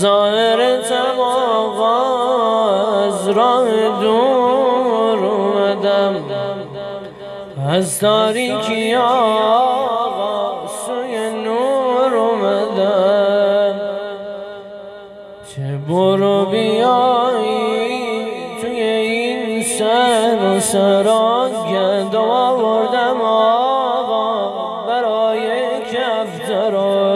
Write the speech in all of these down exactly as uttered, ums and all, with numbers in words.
ظاهرتم آقا از راه دور اومدم، از تاریکی آقا سوی نور اومدم. چه برو بیایی توی این سر و سرا گندم آوردم آقا برای کفترا.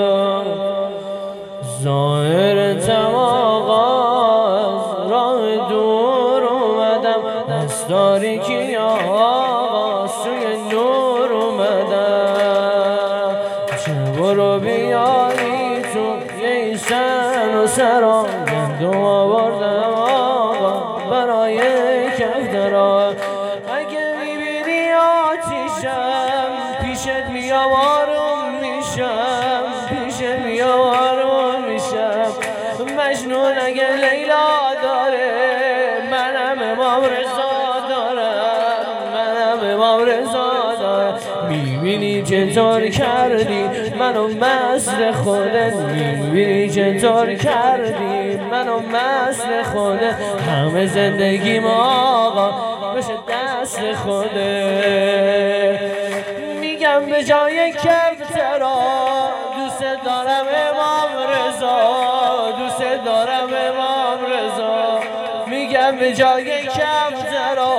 ظاهرتم آقا از راه دور اومدم، از تاریکی آقا سوی نور اومدم. چه برو بیایی تو یه سن و سرا گندم آوردم آقا برای کفترا. اگه میبینی آتیشم پیشت میام آروم میشم، پیشت میام آروم میشم. مجنون اگه لیلا داره منم امام رضا دارم، منم امام رضا دارم. میبینی چطور کردی منو مست خودت، میبینی چطور کردی منو مست خودت. همه زندگیم آقا بشه دست خودت. میگم به جای کفترا دوست دارم امام رضا، دوست دارم امام رضا. میگم به جای کفترا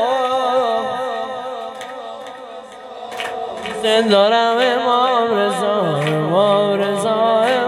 دوست دارم امام رضا، امام رضا.